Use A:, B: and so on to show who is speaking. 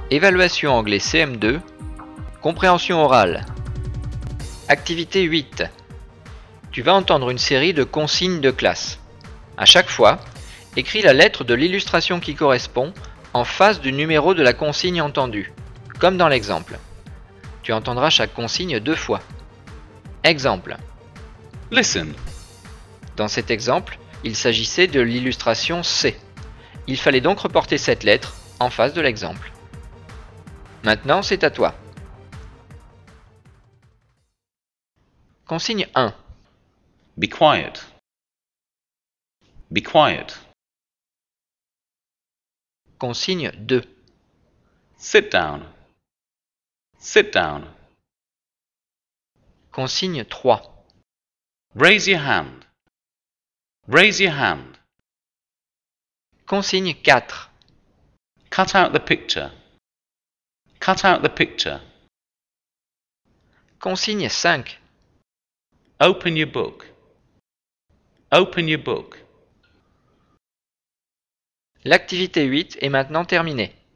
A: Évaluation anglais CM2, compréhension orale. Activité 8. Tu vas entendre une série de consignes de classe. À chaque fois, écris la lettre de l'illustration qui correspond en face du numéro de la consigne entendue, comme dans l'exemple. Tu entendras chaque consigne 2 fois. Exemple.
B: Listen.
A: Dans cet exemple, il s'agissait de l'illustration C. Il fallait donc reporter cette lettre en face de l'exemple. Maintenant, c'est à toi. Consigne 1.
B: Be quiet. Be quiet.
A: Consigne 2.
B: Sit down. Sit down.
A: Consigne 3.
B: Raise your hand. Raise your hand.
A: Consigne 4.
B: Cut out the picture. Cut out the picture.
A: Consigne 5.
B: Open your book. Open your book.
A: L'activité 8 est maintenant terminée.